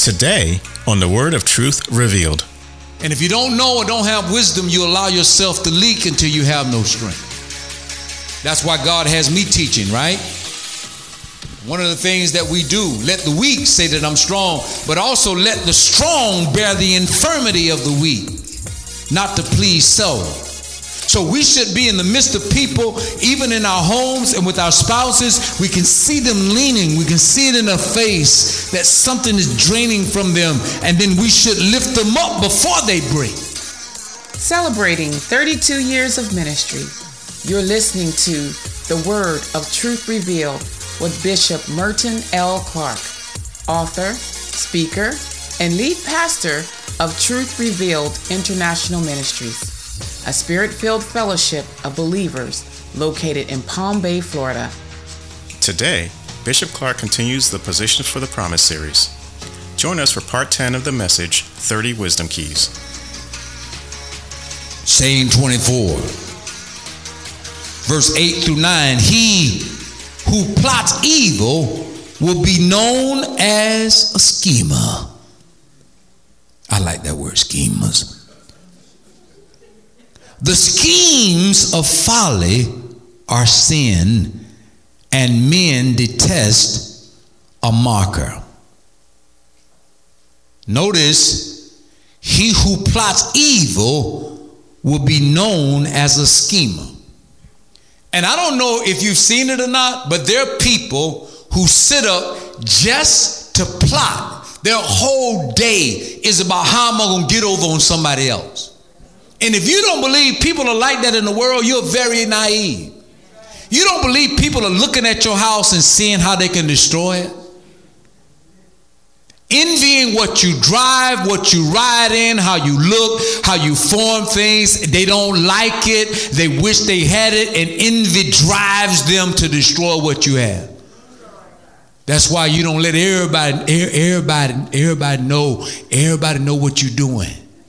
Today on the Word of Truth Revealed. And if you don't know or don't have wisdom, you allow yourself to leak until you have no strength. That's why God has me teaching, right? One of the things that we do, let the weak say that I'm strong, but also let the strong bear the infirmity of the weak, not to please so. So we should be in the midst of people, even in our homes and with our spouses. We can see them leaning. We can see it in their face that something is draining from them. And then we should lift them up before they break. Celebrating 32 years of ministry, you're listening to The Word of Truth Revealed with Bishop Merton L. Clark, author, speaker, and lead pastor of Truth Revealed International Ministries, a spirit-filled fellowship of believers located in Palm Bay, Florida. Today, Bishop Clark continues the Positions for the Promise series. Join us for part 10 of the message, 30 Wisdom Keys. Saying 24, verse 8 through 9, he who plots evil will be known as a schemer. I like that word, schemers. The schemes of folly are sin, and men detest a mocker. Notice, he who plots evil will be known as a schemer. And I don't know if you've seen it or not, but there are people who sit up just to plot. Their whole day is about how am I going to get over on somebody else. And if you don't believe people are like that in the world, you're very naive. You don't believe people are looking at your house and seeing how they can destroy it? Envying what you drive, what you ride in, how you look, how you form things. They don't like it. They wish they had it. And envy drives them to destroy what you have. That's why you don't let everybody know what you're doing.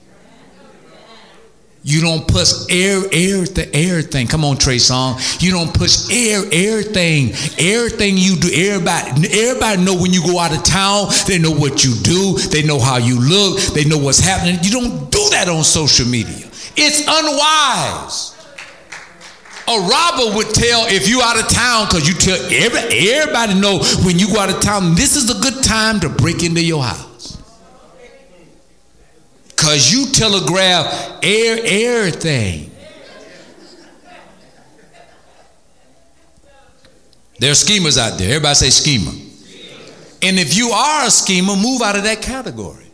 You don't push everything. Come on, Trey Song. You don't push everything you do. Everybody know when you go out of town. They know what you do. They know how you look. They know what's happening. You don't do that on social media. It's unwise. A robber would tell if you out of town, because you tell everybody know when you go out of town, this is a good time to break into your house. Because you telegraph everything. There are schemers out there. Everybody say schemer. And if you are a schemer, move out of that category.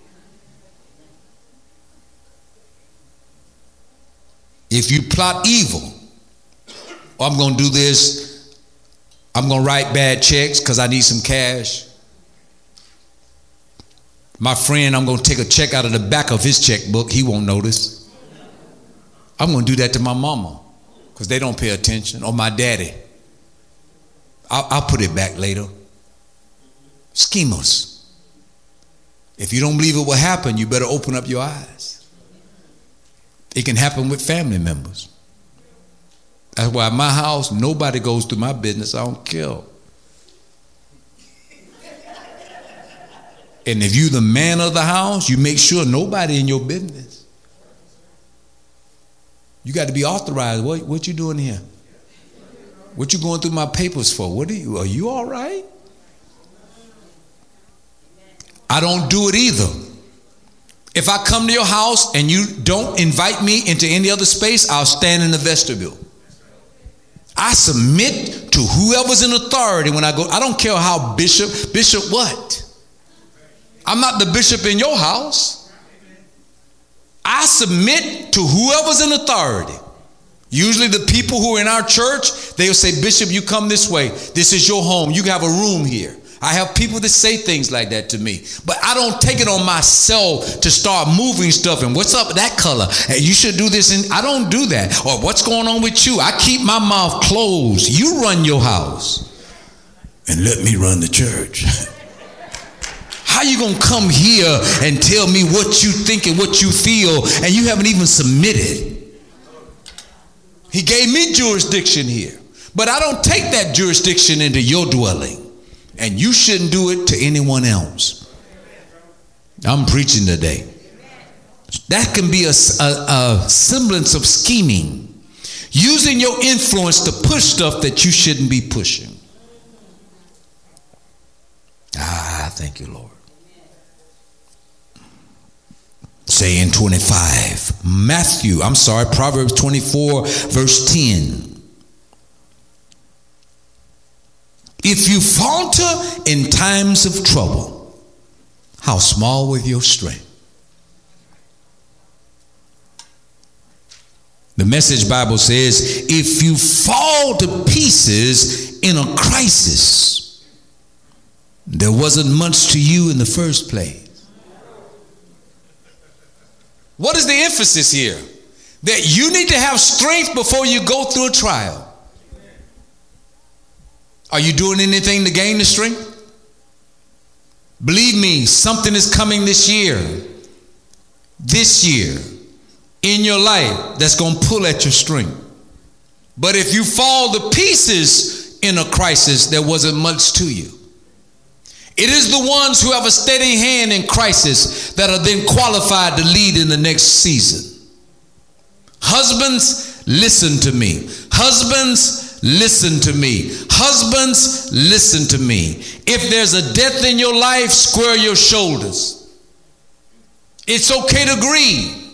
If you plot evil, I'm going to do this, I'm going to write bad checks because I need some cash. My friend, I'm going to take a check out of the back of his checkbook. He won't notice. I'm going to do that to my mama because they don't pay attention. Or my daddy. I'll put it back later. Schemers. If you don't believe it will happen, you better open up your eyes. It can happen with family members. That's why at my house, nobody goes through my business. I don't care. And if you're the man of the house, you make sure nobody in your business. You got to be authorized. What you doing here? What you going through my papers for? Are you all right? I don't do it either. If I come to your house and you don't invite me into any other space, I'll stand in the vestibule. I submit to whoever's in authority when I go. I don't care how bishop what? I'm not the bishop in your house. I submit to whoever's in authority. Usually the people who are in our church, they'll say, Bishop, you come this way. This is your home. You have a room here. I have people that say things like that to me. But I don't take it on myself to start moving stuff. And what's up with that color? And you should do this. And I don't do that. Or what's going on with you? I keep my mouth closed. You run your house. And let me run the church. How you going to come here and tell me what you think and what you feel and you haven't even submitted? He gave me jurisdiction here. But I don't take that jurisdiction into your dwelling. And you shouldn't do it to anyone else. I'm preaching today. That can be a semblance of scheming, using your influence to push stuff that you shouldn't be pushing. Thank you, Lord. Saying 25. Proverbs 24, verse 10. If you falter in times of trouble, how small was your strength? The Message Bible says, if you fall to pieces in a crisis, there wasn't much to you in the first place. What is the emphasis here? That you need to have strength before you go through a trial. Are you doing anything to gain the strength? Believe me, something is coming this year in your life that's going to pull at your strength. But if you fall to pieces in a crisis, there wasn't much to you. It is the ones who have a steady hand in crisis that are then qualified to lead in the next season. Husbands, listen to me. Husbands, listen to me. Husbands, listen to me. If there's a death in your life, square your shoulders. It's okay to grieve.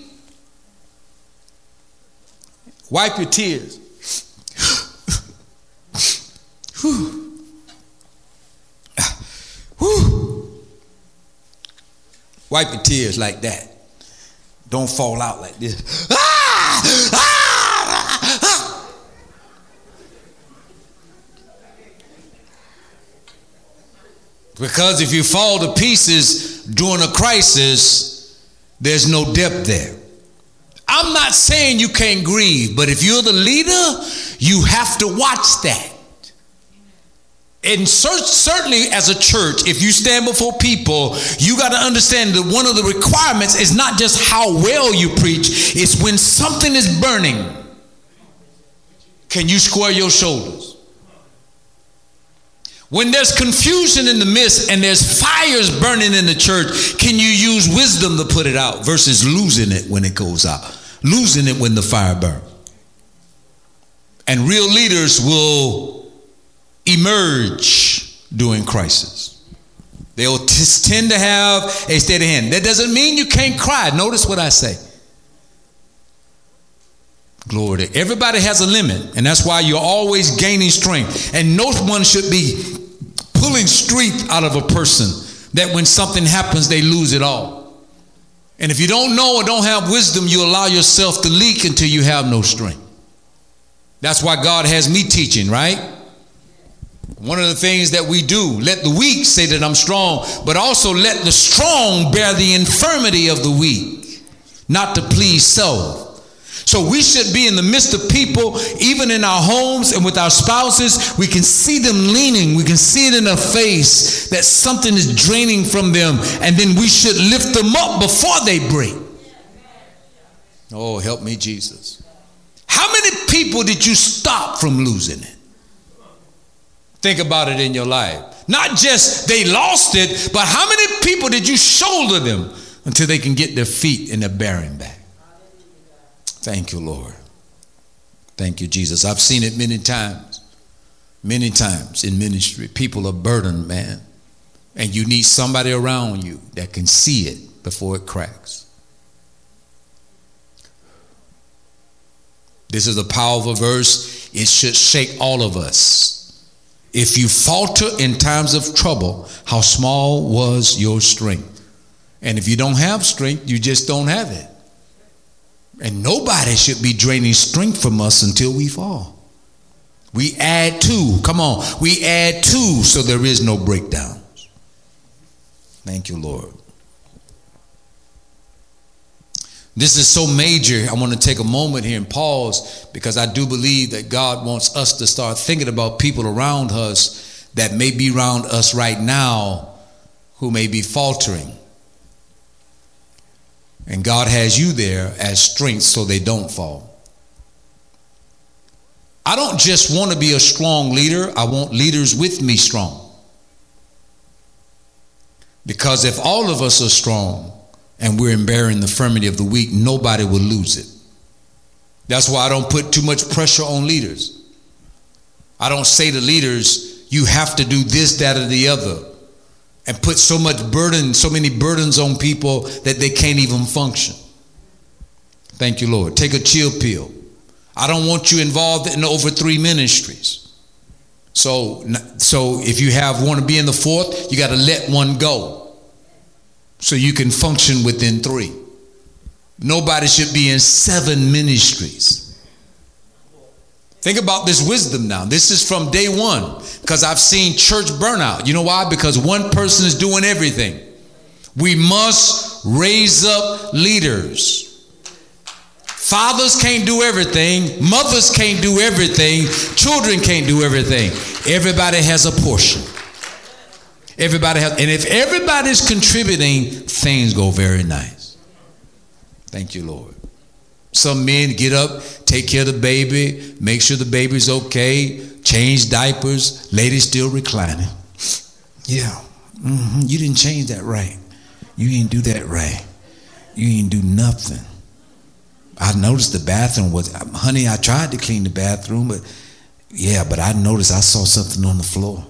Wipe your tears. Whew. Whew. Wipe your tears like that. Don't fall out like this. Because if you fall to pieces during a crisis, there's no depth there. I'm not saying you can't grieve, but if you're the leader, you have to watch that. And certainly as a church, if you stand before people, you got to understand that one of the requirements is not just how well you preach, it's when something is burning, can you square your shoulders? When there's confusion in the midst and there's fires burning in the church, can you use wisdom to put it out versus losing it when it goes out, losing it when the fire burns? And real leaders will emerge during crisis. They'll tend to have a steady hand. That doesn't mean you can't cry. Notice what I say. Glory to everybody has a limit, and that's why you're always gaining strength. And no one should be pulling strength out of a person that when something happens, they lose it all. And if you don't know or don't have wisdom, you allow yourself to leak until you have no strength. That's why God has me teaching, right? One of the things that we do, let the weak say that I'm strong, but also let the strong bear the infirmity of the weak, not to please self. So we should be in the midst of people, even in our homes and with our spouses. We can see them leaning. We can see it in their face that something is draining from them. And then we should lift them up before they break. Oh, help me, Jesus. How many people did you stop from losing it? Think about it in your life. Not just they lost it, but how many people did you shoulder them until they can get their feet and their bearing back? Thank you, Lord. Thank you, Jesus. I've seen it many times in ministry. People are burdened, man. And you need somebody around you that can see it before it cracks. This is a powerful verse. It should shake all of us. If you falter in times of trouble, how small was your strength? And if you don't have strength, you just don't have it. And nobody should be draining strength from us until we fall. We add to. Come on. We add to so there is no breakdowns. Thank you, Lord. This is so major. I want to take a moment here and pause because I do believe that God wants us to start thinking about people around us that may be around us right now who may be faltering. And God has you there as strength so they don't fall. I don't just want to be a strong leader. I want leaders with me strong. Because if all of us are strong and we're bearing the infirmity of the weak, nobody will lose it. That's why I don't put too much pressure on leaders. I don't say to leaders, you have to do this, that, or the other, and put so much burden, so many burdens on people that they can't even function. Thank you, Lord. Take a chill pill. I don't want you involved in over 3 ministries. So if you want to be in the 4th, you got to let one go so you can function within 3. Nobody should be in 7 ministries. Think about this wisdom now. This is from day one, because I've seen church burnout. You know why? Because one person is doing everything. We must raise up leaders. Fathers can't do everything. Mothers can't do everything. Children can't do everything. Everybody has a portion. Everybody has, and if everybody's contributing, things go very nice. Thank you, Lord. Some men get up, take care of the baby, make sure the baby's okay, change diapers, lady still reclining. Yeah, you didn't change that right. You didn't do that right. You didn't do nothing. I noticed the bathroom was, honey, I tried to clean the bathroom, but I noticed I saw something on the floor.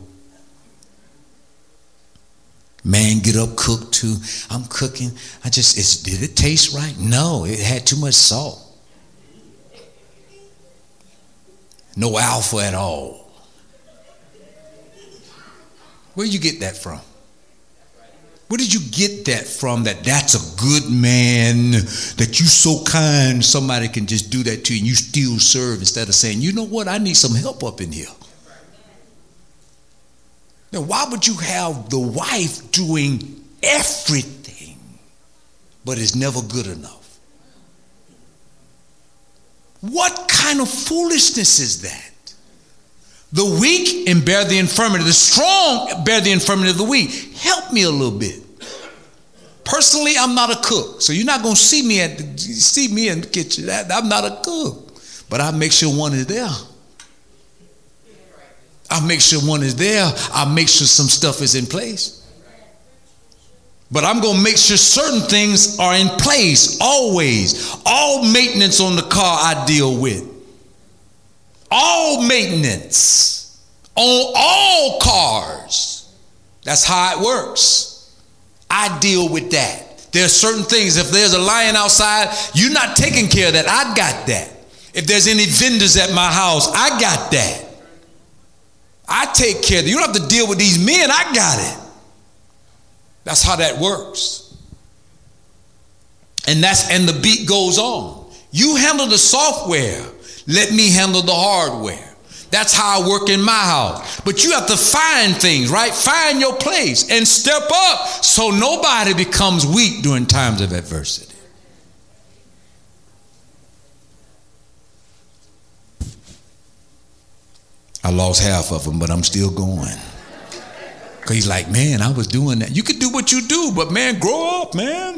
Man, get up, cook too. I'm cooking. Did it taste right? No, it had too much salt. No alpha at all. Where did you get that from? Where did you get that from, that's a good man, that you so kind, somebody can just do that to you and you still serve, instead of saying, you know what, I need some help up in here. Now, why would you have the wife doing everything, but it's never good enough? What kind of foolishness is that? The weak and bear the infirmity. The strong bear the infirmity of the weak. Help me a little bit. Personally, I'm not a cook, so you're not going to see me in the kitchen. I'm not a cook, but I make sure one is there. I'll make sure one is there. I'll make sure some stuff is in place. But I'm going to make sure certain things are in place always. All maintenance on the car I deal with. All maintenance on all cars. That's how it works. I deal with that. There are certain things. If there's a lion outside, you're not taking care of that. I got that. If there's any vendors at my house, I got that. I take care of it. You don't have to deal with these men. I got it. That's how that works. And the beat goes on. You handle the software. Let me handle the hardware. That's how I work in my house. But you have to find things, right? Find your place and step up so nobody becomes weak during times of adversity. I lost half of them, but I'm still going. Because he's like, man, I was doing that. You could do what you do, but man, grow up, man.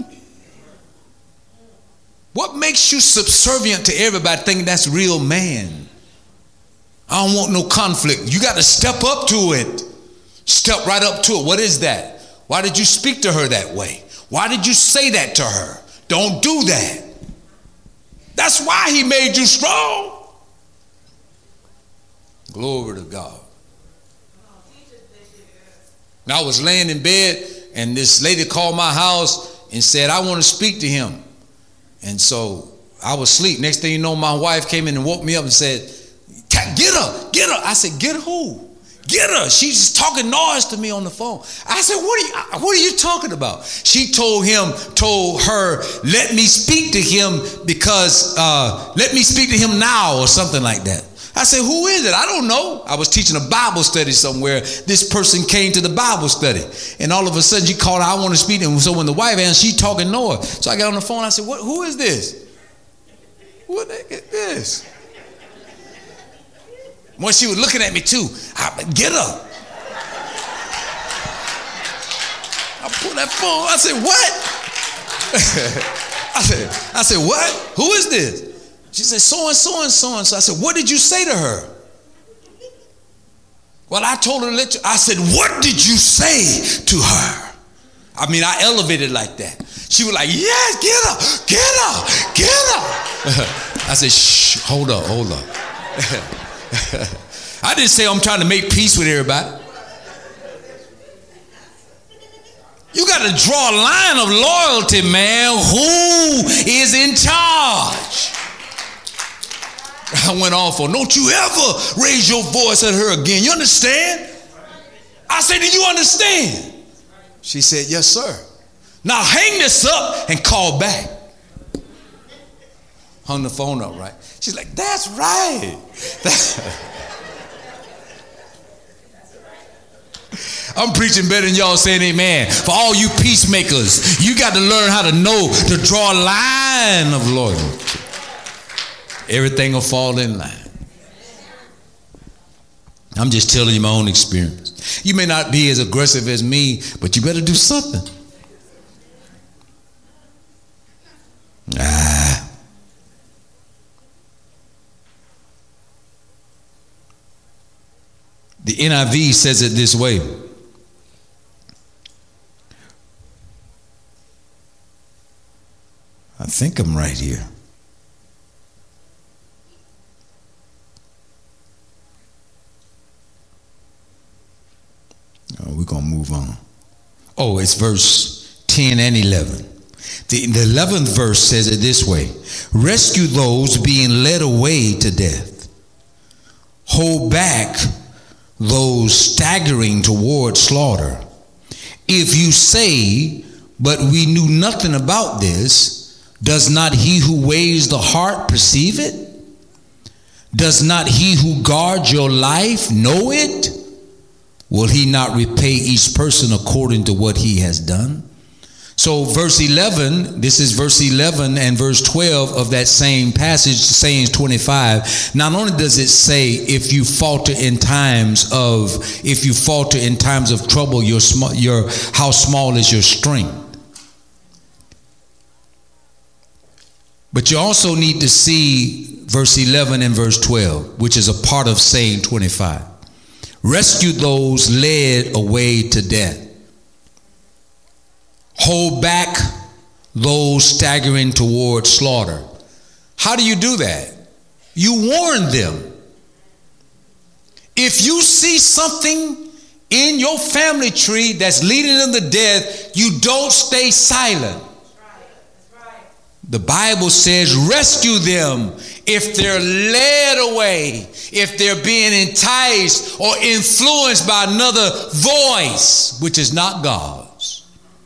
What makes you subservient to everybody thinking that's real man? I don't want no conflict. You got to step up to it. Step right up to it. What is that? Why did you speak to her that way? Why did you say that to her? Don't do that. That's why he made you strong. Glory to God. Now I was laying in bed and this lady called my house and said, I want to speak to him. And so I was asleep. Next thing you know, my wife came in and woke me up and said, get her, get her. I said, get who? Get her. She's just talking noise to me on the phone. I said, what are you talking about? She told her, let me speak to him because, let me speak to him now or something like that. I said, who is it? I don't know. I was teaching a Bible study somewhere. This person came to the Bible study. And all of a sudden, she called, I want to speak to him. So when the wife answered, she talking noise. So I got on the phone. I said, who is this? What the heck is this? When she was looking at me too, get her. I pulled that phone. I said, what? I said, what? Who is this? She said, so and so and so and so. I said, what did you say to her? Well, I told her to let you. I said, what did you say to her? I mean, I elevated like that. She was like, yes, get her. I said, shh, hold up. I didn't say I'm trying to make peace with everybody. You got to draw a line of loyalty, man. Who is in charge? I went off on, don't you ever raise your voice at her again. You understand? I said, do you understand? She said, yes, sir. Now hang this up and call back. Hung the phone up, right? She's like, that's right. I'm preaching better than y'all saying amen. For all you peacemakers, you got to learn how to know to draw a line of loyalty. Everything will fall in line. I'm just telling you my own experience. You may not be as aggressive as me, but you better do something. The NIV says it this way. I think I'm right here. We're going to move on. Oh, it's verse 10 and 11. The 11th verse says it this way. Rescue those being led away to death. Hold back those staggering toward slaughter. If you say, but we knew nothing about this, does not he who weighs the heart perceive it? Does not he who guards your life know it? Will he not repay each person according to what he has done? So verse 11, this is verse 11 and verse 12 of that same passage, Sayings 25. Not only does it say, if you falter in times of trouble, how small is your strength? But you also need to see verse 11 and verse 12, which is a part of Saying 25. Rescue those led away to death. Hold back those staggering toward slaughter. How do you do that? You warn them. If you see something in your family tree that's leading them to death, you don't stay silent. The Bible says rescue them if they're led away, if they're being enticed or influenced by another voice, which is not God's.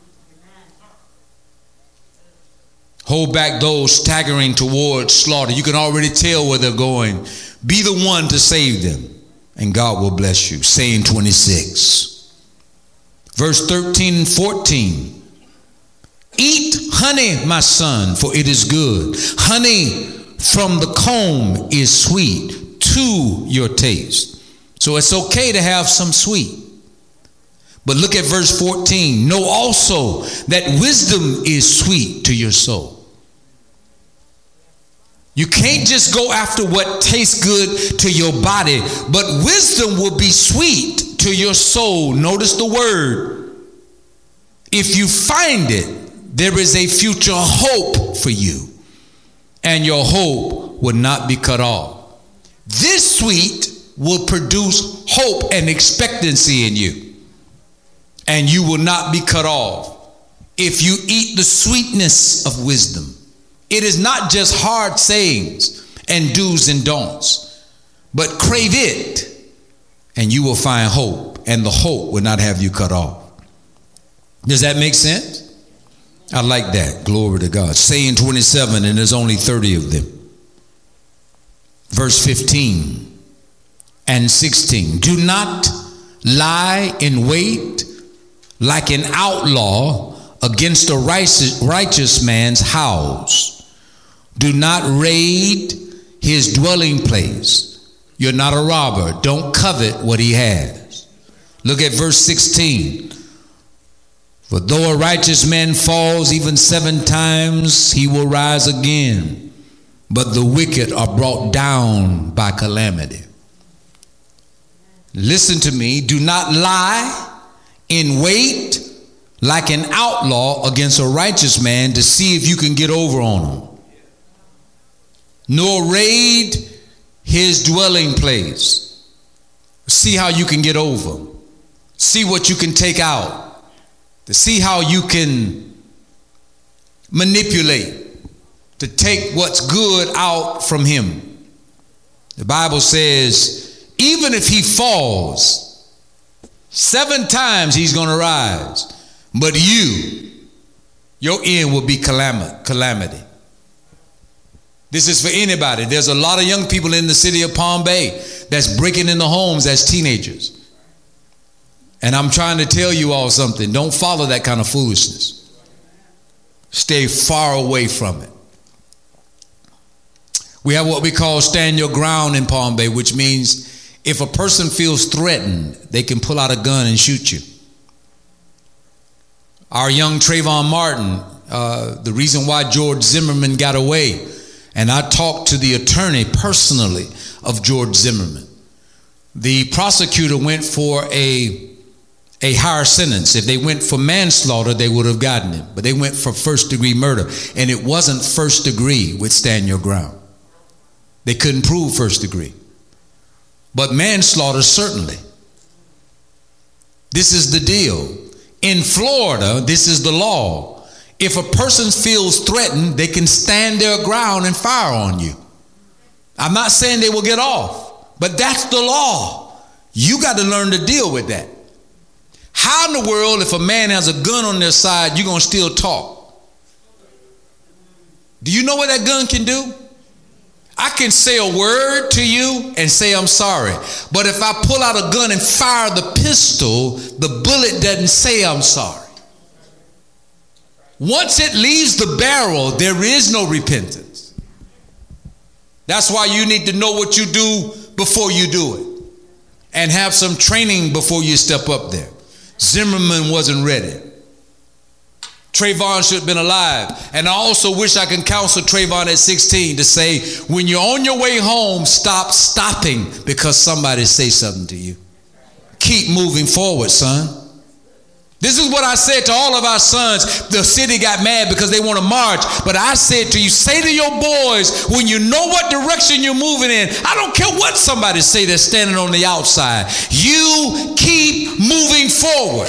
Hold back those staggering towards slaughter. You can already tell where they're going. Be the one to save them, and God will bless you. Saying 26. Verse 13 and 14. Eat honey, my son, for it is good. Honey from the comb is sweet to your taste. So it's okay to have some sweet. But look at verse 14. Know also that wisdom is sweet to your soul. You can't just go after what tastes good to your body, but wisdom will be sweet to your soul. Notice the word. If you find it, there is a future hope for you, and your hope will not be cut off. This sweet will produce hope and expectancy in you, and you will not be cut off if you eat the sweetness of wisdom. It is not just hard sayings and do's and don'ts, but crave it, and you will find hope, and the hope will not have you cut off. Does that make sense? I like that. Glory to God. Saying 27, and there's only 30 of them. Verse 15 and 16. Do not lie in wait like an outlaw against a righteous man's house. Do not raid his dwelling place. You're not a robber. Don't covet what he has. Look at verse 16. For though a righteous man falls even 7 times, he will rise again. But the wicked are brought down by calamity. Listen to me. Do not lie in wait like an outlaw against a righteous man to see if you can get over on him, nor raid his dwelling place. See how you can get over. See what you can take out. To see how you can manipulate, to take what's good out from him. The Bible says, even if he falls 7 times, he's going to rise. But your end will be calamity. This is for anybody. There's a lot of young people in the city of Palm Bay that's breaking into homes as teenagers. And I'm trying to tell you all something. Don't follow that kind of foolishness. Stay far away from it. We have what we call stand your ground in Palm Bay, which means if a person feels threatened, they can pull out a gun and shoot you. Our young Trayvon Martin, the reason why George Zimmerman got away, and I talked to the attorney personally of George Zimmerman. The prosecutor went for a higher sentence. If they went for manslaughter, they would have gotten him. But they went for first-degree murder. And it wasn't first degree with stand your ground. They couldn't prove first degree. But manslaughter, certainly. This is the deal. In Florida, this is the law. If a person feels threatened, they can stand their ground and fire on you. I'm not saying they will get off, but that's the law. You got to learn to deal with that. How in the world, if a man has a gun on their side, you're going to still talk? Do you know what that gun can do? I can say a word to you and say I'm sorry. But if I pull out a gun and fire the pistol, the bullet doesn't say I'm sorry. Once it leaves the barrel, there is no repentance. That's why you need to know what you do before you do it. And have some training before you step up there. Zimmerman wasn't ready. Trayvon should have been alive. And I also wish I could counsel Trayvon at 16 to say, when you're on your way home, stop stopping because somebody say something to you. Keep moving forward, son. This is what I said to all of our sons. The city got mad because they want to march. But I said to you, say to your boys, when you know what direction you're moving in, I don't care what somebody say that's standing on the outside. You keep moving forward.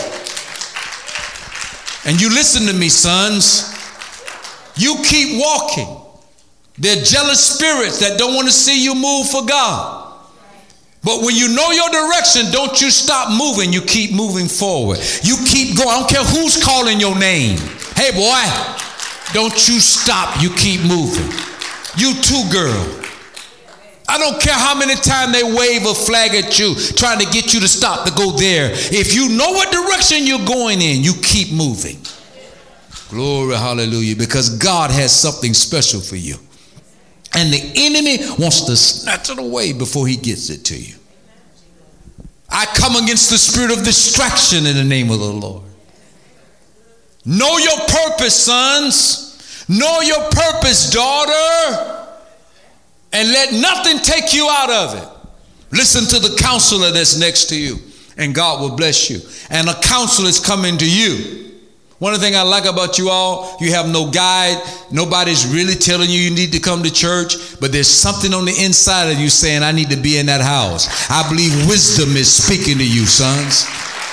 And you listen to me, sons. You keep walking. They're jealous spirits that don't want to see you move for God. But when you know your direction, don't you stop moving. You keep moving forward. You keep going. I don't care who's calling your name. Hey, boy, don't you stop. You keep moving. You too, girl. I don't care how many times they wave a flag at you, trying to get you to stop, to go there. If you know what direction you're going in, you keep moving. Glory, hallelujah, because God has something special for you. And the enemy wants to snatch it away before he gets it to you. I come against the spirit of distraction in the name of the Lord. Know your purpose, sons. Know your purpose, daughter. And let nothing take you out of it. Listen to the counselor that's next to you, and God will bless you. And a counselor is coming to you. One of the things I like about you all, you have no guide. Nobody's really telling you you need to come to church, but there's something on the inside of you saying, I need to be in that house. I believe wisdom is speaking to you, sons.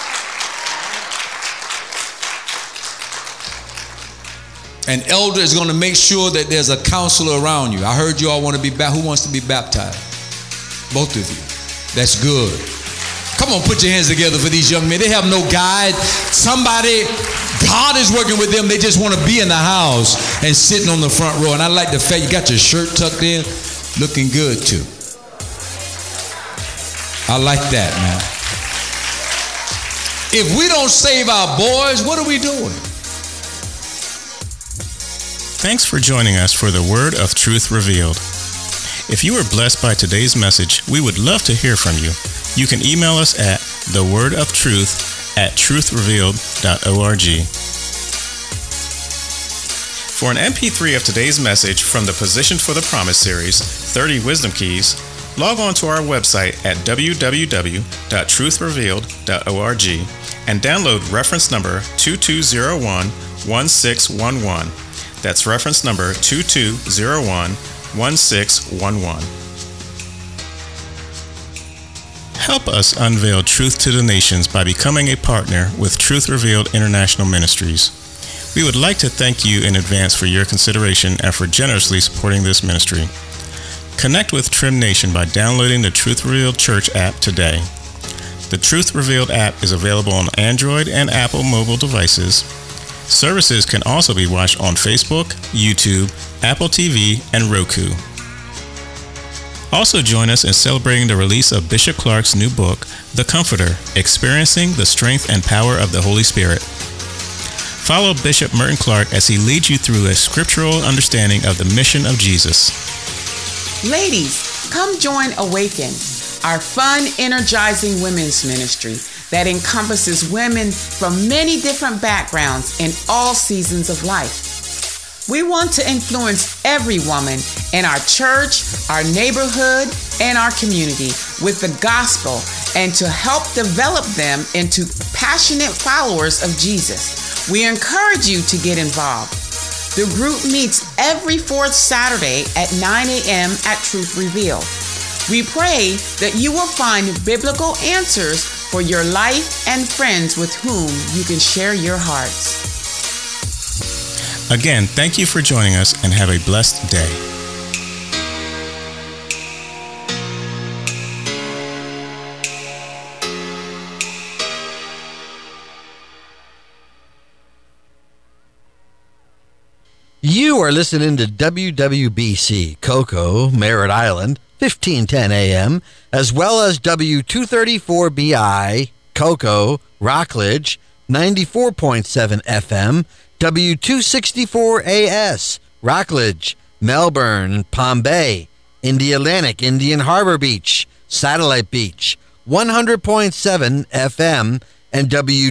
An elder is going to make sure that there's a counselor around you. I heard you all want to be baptized. Who wants to be baptized? Both of you. That's good. Come on, put your hands together for these young men. They have no guide. Somebody, God is working with them. They just want to be in the house and sitting on the front row. And I like the fact you got your shirt tucked in, looking good too. I like that, man. If we don't save our boys, what are we doing? Thanks for joining us for the Word of Truth Revealed. If you were blessed by today's message, we would love to hear from you. You can email us at thewordofTruth@truthrevealed.org. For an MP3 of today's message from the Position for the Promise series, 30 Wisdom Keys, Log on to our website at www.truthrevealed.org and download reference number 2201-1611. That's reference number 2201-1611. Help us unveil truth to the nations by becoming a partner with Truth Revealed International Ministries. We would like to thank you in advance for your consideration and for generously supporting this ministry. Connect with Trim Nation by downloading the Truth Revealed Church app today. The Truth Revealed app is available on Android and Apple mobile devices. Services can also be watched on Facebook, YouTube, Apple TV, and Roku. Also join us in celebrating the release of Bishop Clark's new book, The Comforter, Experiencing the Strength and Power of the Holy Spirit. Follow Bishop Merton Clark as he leads you through a scriptural understanding of the mission of Jesus. Ladies, come join Awaken, our fun, energizing women's ministry that encompasses women from many different backgrounds in all seasons of life. We want to influence every woman in our church, our neighborhood, and our community with the gospel and to help develop them into passionate followers of Jesus. We encourage you to get involved. The group meets every fourth Saturday at 9 a.m. at Truth Revealed. We pray that you will find biblical answers for your life and friends with whom you can share your hearts. Again, thank you for joining us and have a blessed day. You are listening to WWBC Cocoa, Merritt Island, 1510 AM, as well as W234BI Cocoa, Rockledge, 94.7 FM, W264AS, Rockledge, Melbourne, Palm Bay, Indialantic, Indian Harbor Beach, Satellite Beach, 100.7 FM, and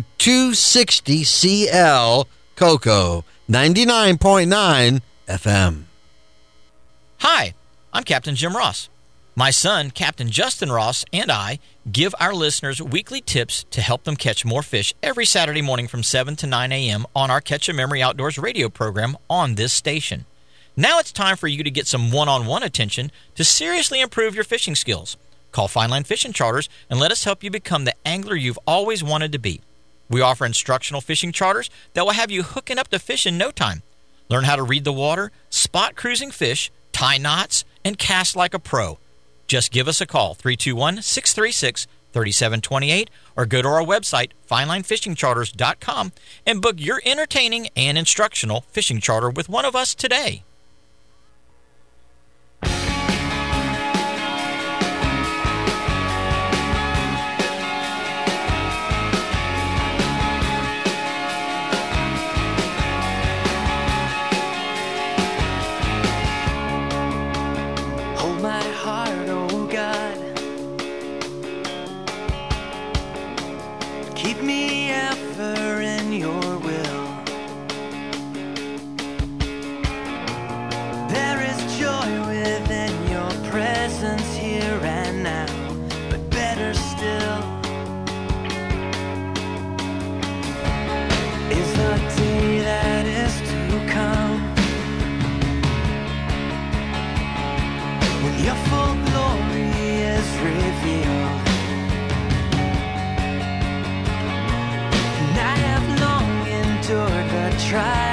W260CL, Cocoa, 99.9 FM. Hi, I'm Captain Jim Ross. My son, Captain Justin Ross, and I give our listeners weekly tips to help them catch more fish every Saturday morning from 7 to 9 a.m. on our Catch a Memory Outdoors radio program on this station. Now it's time for you to get some one-on-one attention to seriously improve your fishing skills. Call Fine Line Fishing Charters and let us help you become the angler you've always wanted to be. We offer instructional fishing charters that will have you hooking up to fish in no time. Learn how to read the water, spot cruising fish, tie knots, and cast like a pro. Just give us a call, 321-636-3728, or go to our website, finelinefishingcharters.com, and book your entertaining and instructional fishing charter with one of us today. Keep me ever in your will. There is joy within your presence here and now, but better still is the day that is to come, when your full glory is revealed. Try